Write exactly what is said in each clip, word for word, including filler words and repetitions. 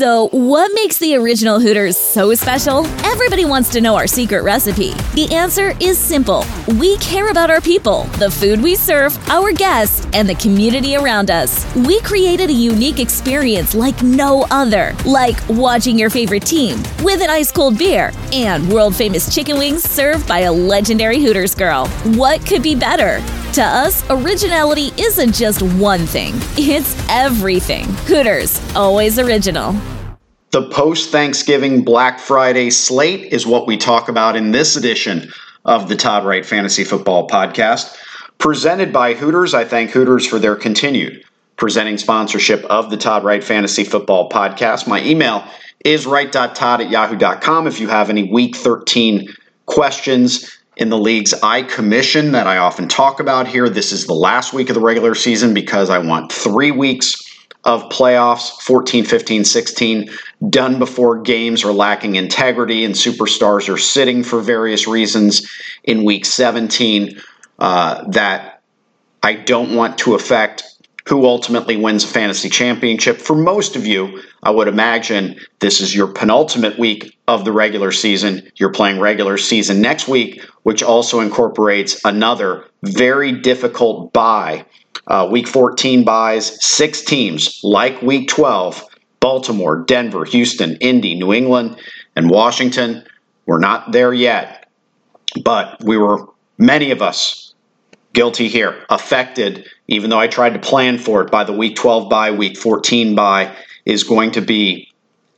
So, what makes the original Hooters so special? Everybody wants to know our secret recipe. The answer is simple. We care about our people, the food we serve, our guests, and the community around us. We created a unique experience like no other, like watching your favorite team with an ice-cold beer and world-famous chicken wings served by a legendary Hooters girl. What could be better? To us, originality isn't just one thing. It's everything. Hooters, always original. The post-Thanksgiving Black Friday slate is what we talk about in this edition of the Todd Wright Fantasy Football Podcast. Presented by Hooters, I thank Hooters for their continued presenting sponsorship of the Todd Wright Fantasy Football Podcast. My email is wright dot todd at yahoo dot com if you have any Week thirteen questions in the leagues I commission that I often talk about here. This is the last week of the regular season because I want three weeks of playoffs, fourteen, fifteen, sixteen, done before games are lacking integrity and superstars are sitting for various reasons in week seventeen uh, that I don't want to affect who ultimately wins a fantasy championship. For most of you, I would imagine this is your penultimate week of the regular season. You're playing regular season next week, which also incorporates another very difficult bye. Uh, week fourteen buys, six teams like week twelve, Baltimore, Denver, Houston, Indy, New England, and Washington. We're not there yet, but we were, many of us, guilty here, affected, even though I tried to plan for it, by the week twelve bye, week fourteen bye is going to be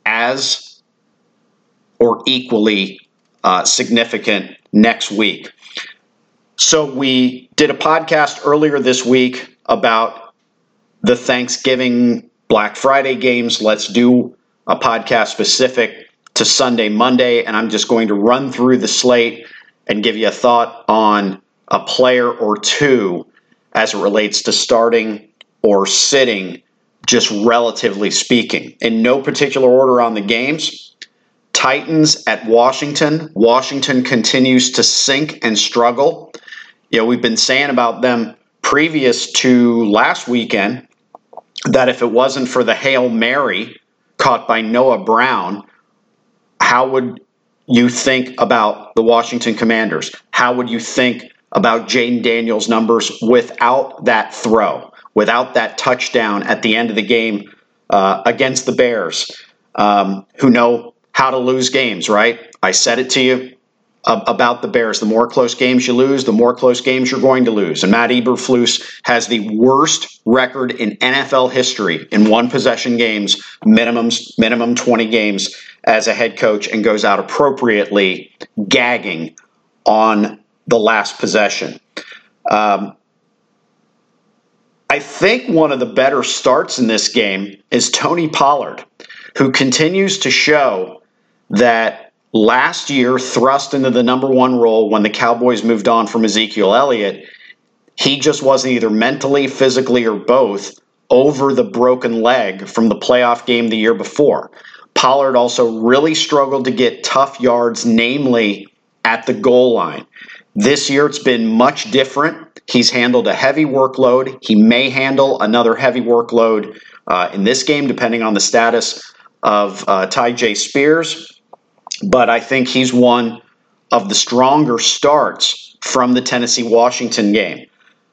as or equally uh, significant next week. So we did a podcast earlier this week about the Thanksgiving Black Friday games. Let's do a podcast specific to Sunday, Monday, and I'm just going to run through the slate and give you a thought on a player or two as it relates to starting or sitting, just relatively speaking. In no particular order on the games, Titans at Washington. Washington continues to sink and struggle. You know, we've been saying about them previous to last weekend that if it wasn't for the Hail Mary caught by Noah Brown, how would you think about the Washington Commanders? How would you think about Jayden Daniels' numbers without that throw, without that touchdown at the end of the game uh, against the Bears, um, who know how to lose games, right? I said it to you uh, about the Bears. The more close games you lose, the more close games you're going to lose. And Matt Eberflus has the worst record in N F L history in one-possession games, minimums, minimum twenty games as a head coach, and goes out appropriately gagging on the last possession. Um, I think one of the better starts in this game is Tony Pollard, who continues to show that last year, thrust into the number one role when the Cowboys moved on from Ezekiel Elliott, he just wasn't either mentally, physically, or both over the broken leg from the playoff game the year before. Pollard also really struggled to get tough yards, namely at the goal line. This year, it's been much different. He's handled a heavy workload. He may handle another heavy workload uh, in this game, depending on the status of uh, Tyjae Spears. But I think he's one of the stronger starts from the Tennessee-Washington game.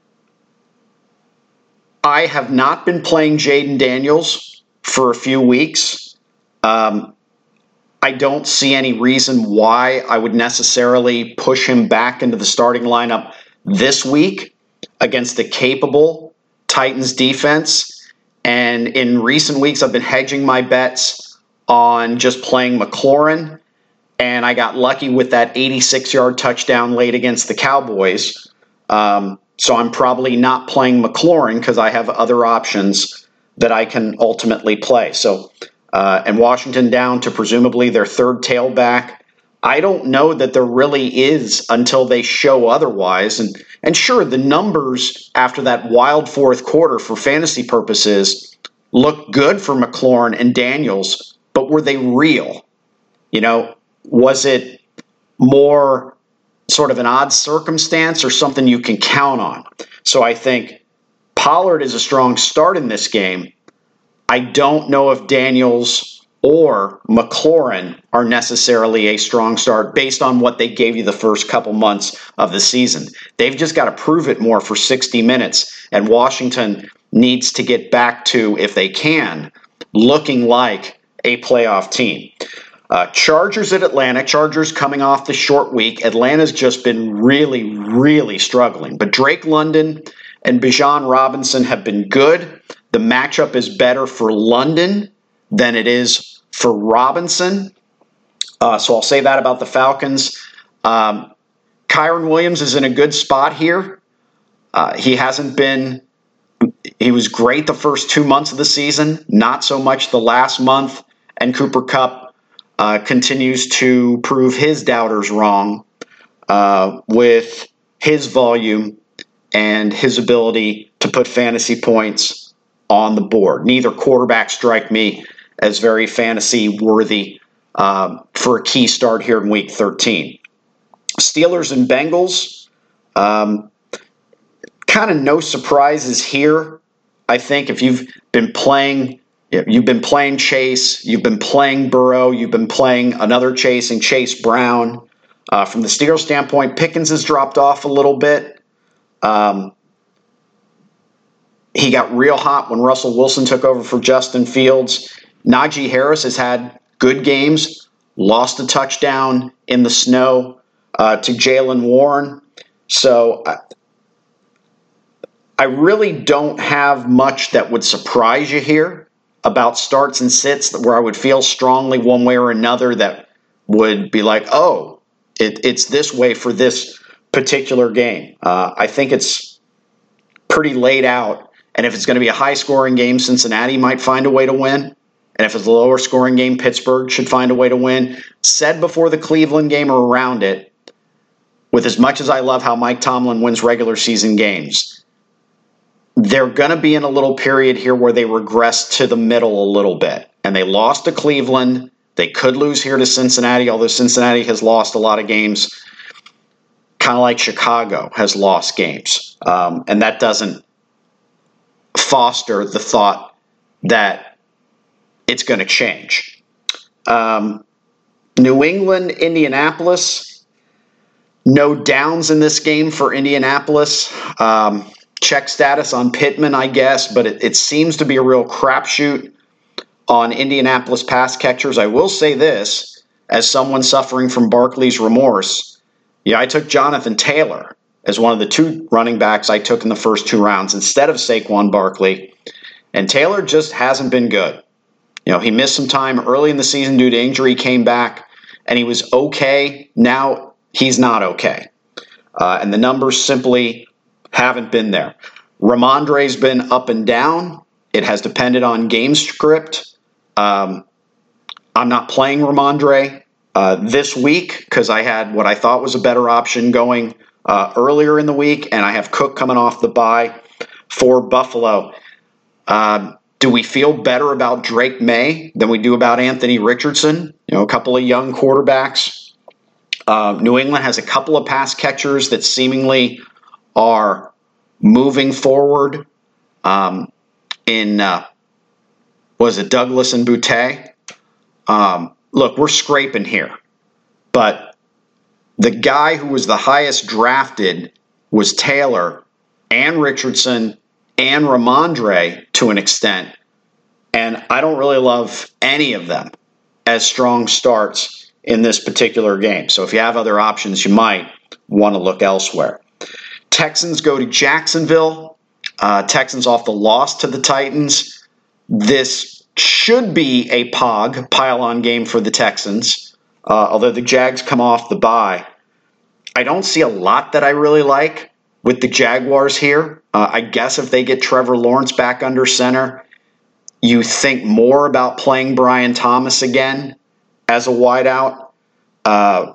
I have not been playing Jayden Daniels for a few weeks. Um, I don't see any reason why I would necessarily push him back into the starting lineup this week against the capable Titans defense. And in recent weeks, I've been hedging my bets on just playing McLaurin. And I got lucky with that eighty-six-yard touchdown late against the Cowboys. Um, so I'm probably not playing McLaurin because I have other options that I can ultimately play. So Uh, and Washington down to presumably their third tailback. I don't know that there really is until they show otherwise. And and sure, the numbers after that wild fourth quarter for fantasy purposes look good for McLaurin and Daniels, but were they real? You know, was it more sort of an odd circumstance or something you can count on? So I think Pollard is a strong start in this game. I don't know if Daniels or McLaurin are necessarily a strong start based on what they gave you the first couple months of the season. They've just got to prove it more for sixty minutes, and Washington needs to get back to, if they can, looking like a playoff team. Uh, Chargers at Atlanta. Chargers coming off the short week. Atlanta's just been really, really struggling. But Drake London and Bijan Robinson have been good. The matchup is better for London than it is for Robinson. Uh, so I'll say that about the Falcons. Um, Kyren Williams is in a good spot here. Uh, he hasn't been, he was great the first two months of the season, not so much the last month. And Cooper Kupp uh, continues to prove his doubters wrong uh, with his volume and his ability to put fantasy points on the board. Neither quarterback strike me as very fantasy worthy um, for a key start here in week thirteen. Steelers and Bengals, um, kind of no surprises here. I think if you've been playing, you've been playing Chase, you've been playing Burrow, you've been playing another Chase and Chase Brown. Uh, from the Steelers standpoint, Pickens has dropped off a little bit. Um, he got real hot when Russell Wilson took over for Justin Fields. Najee Harris has had good games, lost a touchdown in the snow uh, to Jaylen Warren. So I, I really don't have much that would surprise you here about starts and sits where I would feel strongly one way or another that would be like, oh, it, it's this way for this particular game. Uh, I think it's pretty laid out. And if it's going to be a high-scoring game, Cincinnati might find a way to win. And if it's a lower-scoring game, Pittsburgh should find a way to win. Said before the Cleveland game or around it, with as much as I love how Mike Tomlin wins regular season games, they're going to be in a little period here where they regress to the middle a little bit. And they lost to Cleveland. They could lose here to Cincinnati, although Cincinnati has lost a lot of games, kind of like Chicago has lost games. Um, and that doesn't foster the thought that it's going to change. Um, New England, Indianapolis, no downs in this game for Indianapolis. Um, check status on Pittman, I guess, but it, it seems to be a real crapshoot on Indianapolis pass catchers. I will say this, as someone suffering from Barkley's remorse, yeah, I took Jonathan Taylor as one of the two running backs I took in the first two rounds instead of Saquon Barkley. And Taylor just hasn't been good. You know, he missed some time early in the season due to injury, came back, and he was okay. Now he's not okay. Uh, and the numbers simply haven't been there. Ramondre's been up and down. It has depended on game script. Um, I'm not playing Ramondre uh, this week because I had what I thought was a better option going Uh, earlier in the week, and I have Cook coming off the bye for Buffalo. Uh, do we feel better about Drake May than we do about Anthony Richardson? You know, a couple of young quarterbacks. Uh, New England has a couple of pass catchers that seemingly are moving forward. Um, in uh, was it Douglas and Boutte? Um, look, we're scraping here, but the guy who was the highest drafted was Taylor and Richardson and Ramondre to an extent. And I don't really love any of them as strong starts in this particular game. So if you have other options, you might want to look elsewhere. Texans go to Jacksonville. Uh, Texans off the loss to the Titans. This should be a P O G, pile-on game for the Texans. Uh, although the Jags come off the bye. I don't see a lot that I really like with the Jaguars here. Uh, I guess if they get Trevor Lawrence back under center, you think more about playing Brian Thomas again as a wideout. Uh,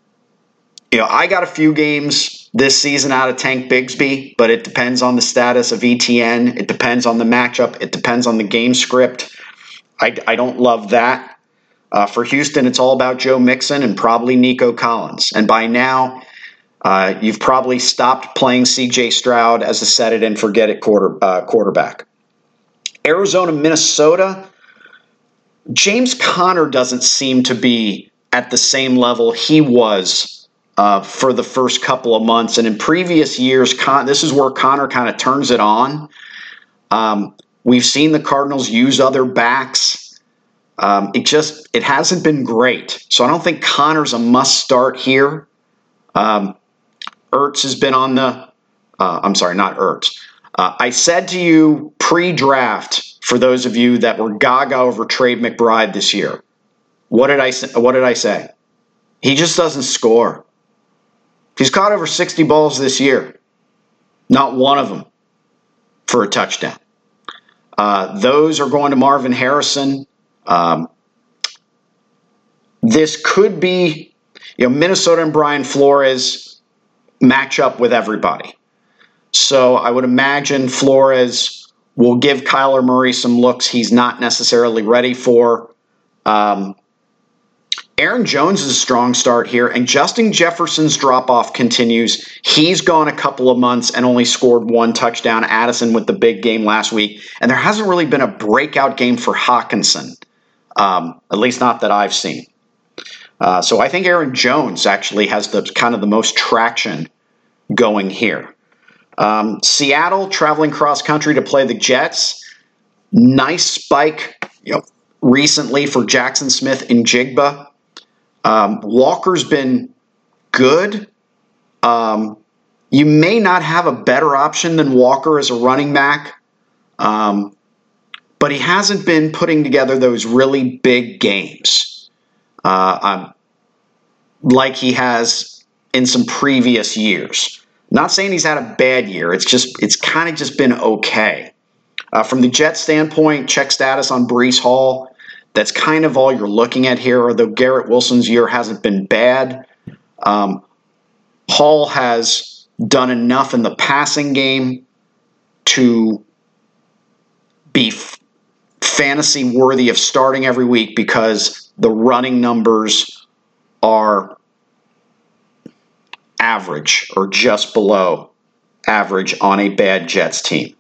you know, I got a few games this season out of Tank Bigsby, but it depends on the status of E T N. It depends on the matchup. It depends on the game script. I, I don't love that. Uh, for Houston, it's all about Joe Mixon and probably Nico Collins. And by now, uh, you've probably stopped playing C J Stroud as a set-it-and-forget-it quarter, uh, quarterback. Arizona, Minnesota. James Conner doesn't seem to be at the same level he was uh, for the first couple of months. And in previous years, Con- this is where Conner kind of turns it on. Um, we've seen the Cardinals use other backs. Um, it just it hasn't been great. So I don't think Conner's a must start here. Um, Ertz has been on the uh, – I'm sorry, not Ertz. Uh, I said to you pre-draft, for those of you that were gaga over Trey McBride this year, what did I say? What did I say? He just doesn't score. He's caught over sixty balls this year. Not one of them for a touchdown. Uh, those are going to Marvin Harrison. Um, this could be, you know, Minnesota and Brian Flores match up with everybody. So I would imagine Flores will give Kyler Murray some looks he's not necessarily ready for. Um, Aaron Jones is a strong start here, and Justin Jefferson's drop-off continues. He's gone a couple of months and only scored one touchdown. Addison with the big game last week. And there hasn't really been a breakout game for Hawkinson, um, at least not that I've seen. Uh, so I think Aaron Jones actually has the kind of the most traction going here. Um, Seattle traveling cross-country to play the Jets. Nice spike, you know, recently for Jackson Smith and Jigba. Um, Walker's been good. Um, you may not have a better option than Walker as a running back, um, but he hasn't been putting together those really big games uh, um, like he has in some previous years. Not saying he's had a bad year. It's just it's kind of just been okay. Uh, from the Jets standpoint, check status on Breece Hall. That's kind of all you're looking at here, although Garrett Wilson's year hasn't been bad. Um, Hall has done enough in the passing game to be f- fantasy worthy of starting every week because the running numbers are average or just below average on a bad Jets team.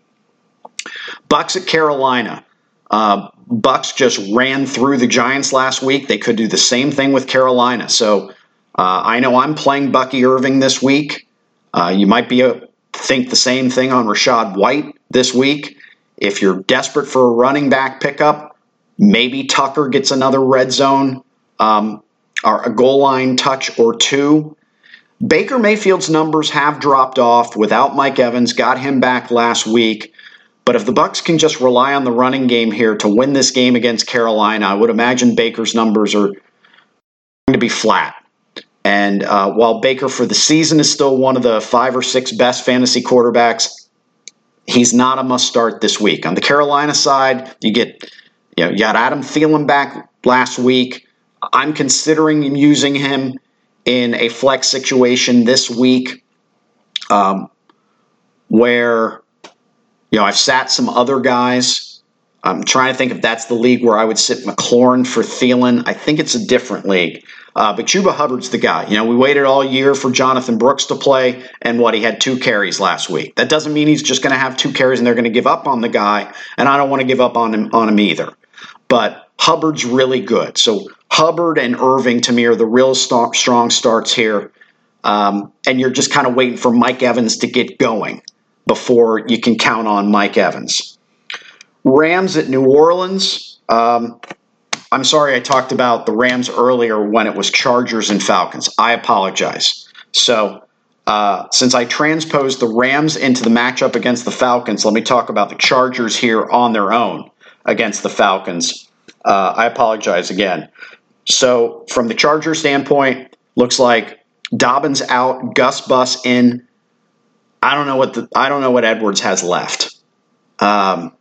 Bucks at Carolina. Uh, Bucks just ran through the Giants last week. They could do the same thing with Carolina. So uh, I know I'm playing Bucky Irving this week. Uh, you might be a, think the same thing on Rachaad White this week. If you're desperate for a running back pickup, maybe Tucker gets another red zone um, or a goal line touch or two. Baker Mayfield's numbers have dropped off without Mike Evans. Got him back last week. But if the Bucs can just rely on the running game here to win this game against Carolina, I would imagine Baker's numbers are going to be flat. And uh, while Baker for the season is still one of the five or six best fantasy quarterbacks, he's not a must-start this week. On the Carolina side, you get you know you got Adam Thielen back last week. I'm considering using him in a flex situation this week, um, where. You know, I've sat some other guys. I'm trying to think if that's the league where I would sit McLaurin for Thielen. I think it's a different league. Uh, but Chuba Hubbard's the guy. You know, we waited all year for Jonathan Brooks to play, and what, he had two carries last week. That doesn't mean he's just going to have two carries and they're going to give up on the guy, and I don't want to give up on him, on him either. But Hubbard's really good. So Hubbard and Irving, to me, are the real st- strong starts here. Um, and you're just kind of waiting for Mike Evans to get going before you can count on Mike Evans. Rams at New Orleans. Um, I'm sorry I talked about the Rams earlier when it was Chargers and Falcons. I apologize. So uh, since I transposed the Rams into the matchup against the Falcons, let me talk about the Chargers here on their own against the Falcons. Uh, I apologize again. So from the Chargers standpoint, looks like Dobbins out, Gus Bus in. I don't know what the I don't know what Edwards has left. Um,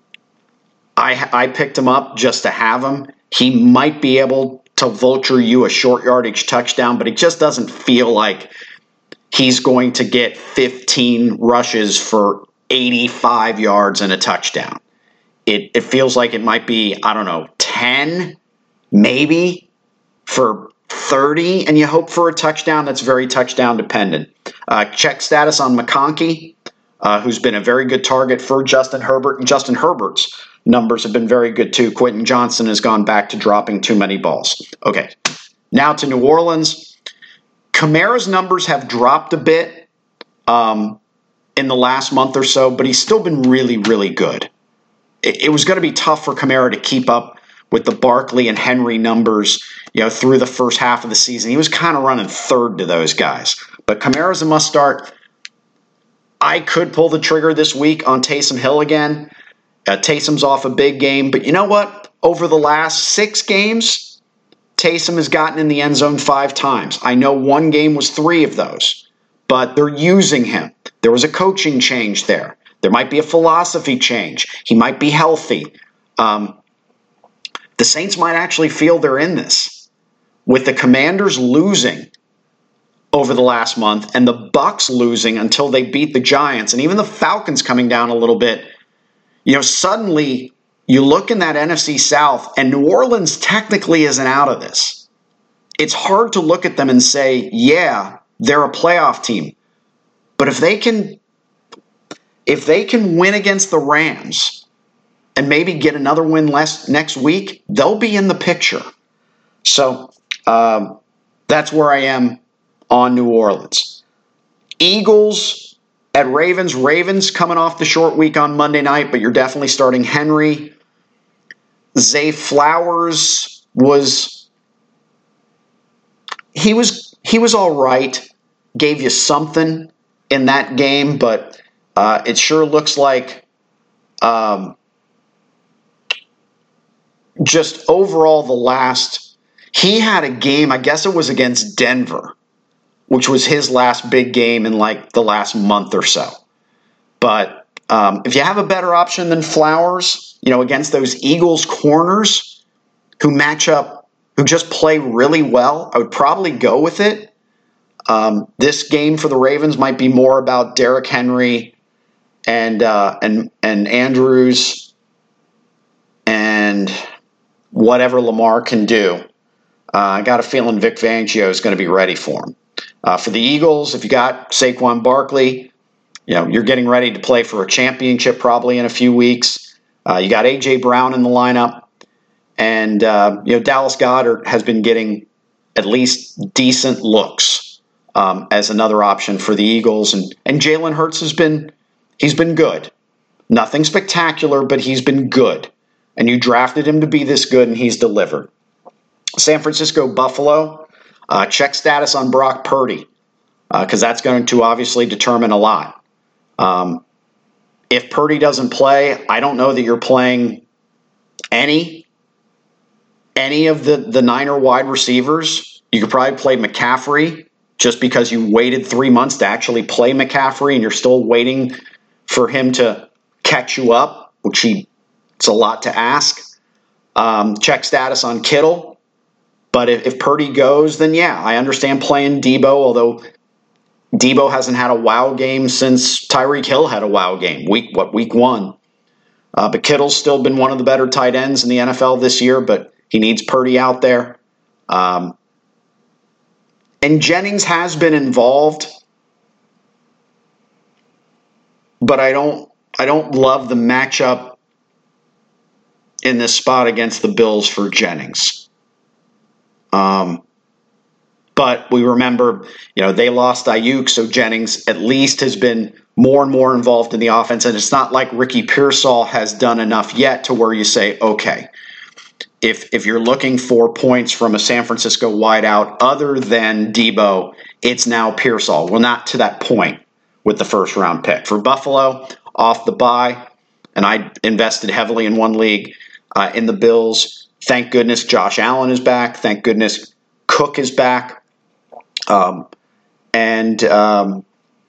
I I picked him up just to have him. He might be able to vulture you a short yardage touchdown, but it just doesn't feel like he's going to get fifteen rushes for eighty-five yards and a touchdown. It it feels like it might be, I don't know, ten, maybe, for thirty, and you hope for a touchdown. That's very touchdown dependent. Uh, check status on McConkey, uh, who's been a very good target for Justin Herbert. And Justin Herbert's numbers have been very good too. Quentin Johnson has gone back to dropping too many balls. Okay, now to New Orleans. Kamara's numbers have dropped a bit um, in the last month or so, but he's still been really, really good. It, it was going to be tough for Kamara to keep up with the Barkley and Henry numbers, you know, through the first half of the season. He was kind of running third to those guys. But Kamara's a must start. I could pull the trigger this week on Taysom Hill again. Uh, Taysom's off a big game, but you know what? Over the last six games, Taysom has gotten in the end zone five times. I know one game was three of those, but they're using him. There was a coaching change there. There might be a philosophy change. He might be healthy. Um, the Saints might actually feel they're in this. With the Commanders losing over the last month and the Bucs losing until they beat the Giants, and even the Falcons coming down a little bit, you know, suddenly you look in that N F C South, and New Orleans technically isn't out of this. It's hard to look at them and say, yeah, they're a playoff team. But if they can, if they can win against the Rams and maybe get another win less next week, they'll be in the picture. So um, that's where I am on New Orleans. Eagles at Ravens. Ravens coming off the short week on Monday night, but you're definitely starting Henry. Zay Flowers was he was he was all right. Gave you something in that game, but uh, it sure looks like um, just overall the last he had a game. I guess it was against Denver, which was his last big game in like the last month or so. But um, if you have a better option than Flowers, you know, against those Eagles corners who match up, who just play really well, I would probably go with it. Um, this game for the Ravens might be more about Derrick Henry and uh, and and Andrews and whatever Lamar can do. Uh, I got a feeling Vic Fangio is going to be ready for him. Uh, for the Eagles, if you got Saquon Barkley, you know, you're getting ready to play for a championship probably in a few weeks. Uh, you got A J. Brown in the lineup. And, uh, you know, Dallas Goedert has been getting at least decent looks um, as another option for the Eagles. And, and Jalen Hurts has been, he's been good. Nothing spectacular, but he's been good. And you drafted him to be this good, and he's delivered. San Francisco, Buffalo. Uh, check status on Brock Purdy, because uh, that's going to obviously determine a lot. Um, if Purdy doesn't play, I don't know that you're playing any any of the, the Niner wide receivers. You could probably play McCaffrey just because you waited three months to actually play McCaffrey, and you're still waiting for him to catch you up, which he, it's a lot to ask. Um, check status on Kittle. But if, if Purdy goes, then yeah, I understand playing Debo, although Debo hasn't had a wow game since Tyreek Hill had a wow game, week what week one. Uh, but Kittle's still been one of the better tight ends in the N F L this year, but he needs Purdy out there. Um, and Jennings has been involved, but I don't I don't love the matchup in this spot against the Bills for Jennings. Um, but we remember, you know, they lost Ayuk, so Jennings at least has been more and more involved in the offense. And it's not like Ricky Pearsall has done enough yet to where you say, okay, if if you're looking for points from a San Francisco wideout other than Debo, it's now Pearsall. Well, not to that point with the first round pick. For Buffalo, off the bye, and I invested heavily in one league uh, in the Bills. Thank goodness Josh Allen is back. Thank goodness Cook is back. Um, and um,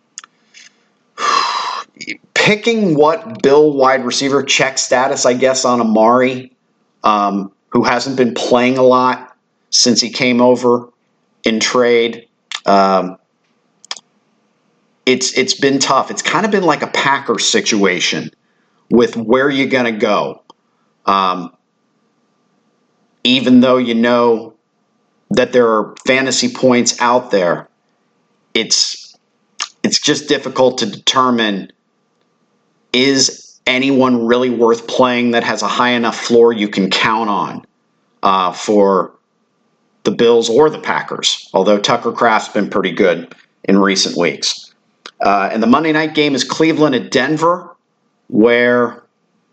picking what Bill wide receiver check status, I guess, on Amari, um, who hasn't been playing a lot since he came over in trade. Um, it's it's been tough. It's kind of been like a Packers situation with where you're going to go. Um, even though you know that there are fantasy points out there, it's it's just difficult to determine, is anyone really worth playing that has a high enough floor you can count on uh, for the Bills or the Packers, although Tucker Kraft's been pretty good in recent weeks. Uh, and the Monday night game is Cleveland at Denver, where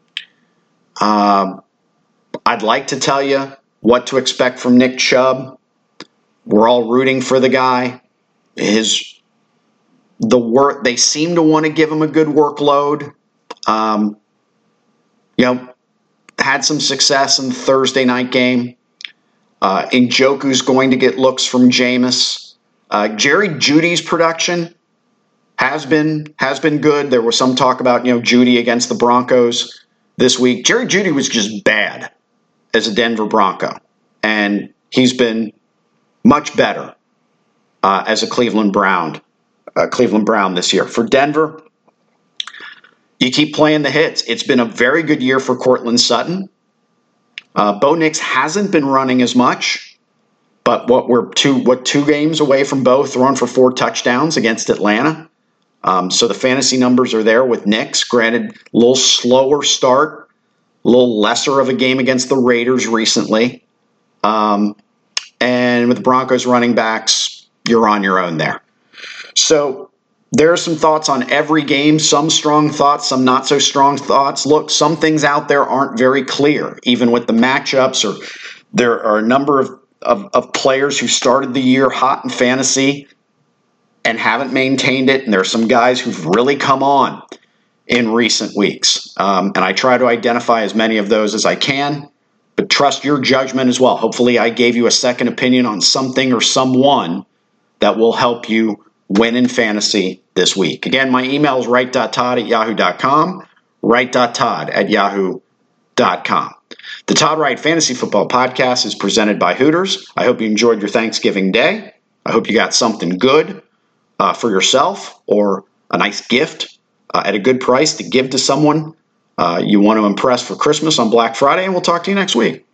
uh, I'd like to tell you what to expect from Nick Chubb. We're all rooting for the guy. His the work they seem to want to give him a good workload. Um, you know, had some success in the Thursday night game. Uh, Njoku's going to get looks from Jameis. Uh, Jerry Jeudy's production has been has been good. There was some talk about, you know, Jeudy against the Broncos this week. Jerry Jeudy was just bad as a Denver Bronco, and he's been much better uh, as a Cleveland Brown, uh, Cleveland Brown this year. For Denver, you keep playing the hits. It's been a very good year for Courtland Sutton. Uh, Bo Nix hasn't been running as much, but what we're two what two games away from Bo throwing for four touchdowns against Atlanta. Um, so the fantasy numbers are there with Nix. Granted, a little slower start, a little lesser of a game against the Raiders recently. Um, and with the Broncos running backs, you're on your own there. So there are some thoughts on every game, some strong thoughts, some not so strong thoughts. Look, some things out there aren't very clear, even with the matchups, or there are a number of, of, of players who started the year hot in fantasy and haven't maintained it. And there are some guys who've really come on in recent weeks. Um, and I try to identify as many of those as I can, but trust your judgment as well. Hopefully I gave you a second opinion on something or someone that will help you win in fantasy this week. Again, my email is right.todd at yahoo dot com, right.todd at yahoo dot com. The Todd Wright Fantasy Football Podcast is presented by Hooters. I hope you enjoyed your Thanksgiving day. I hope you got something good uh, for yourself or a nice gift uh, at a good price to give to someone uh, you want to impress for Christmas on Black Friday, and we'll talk to you next week.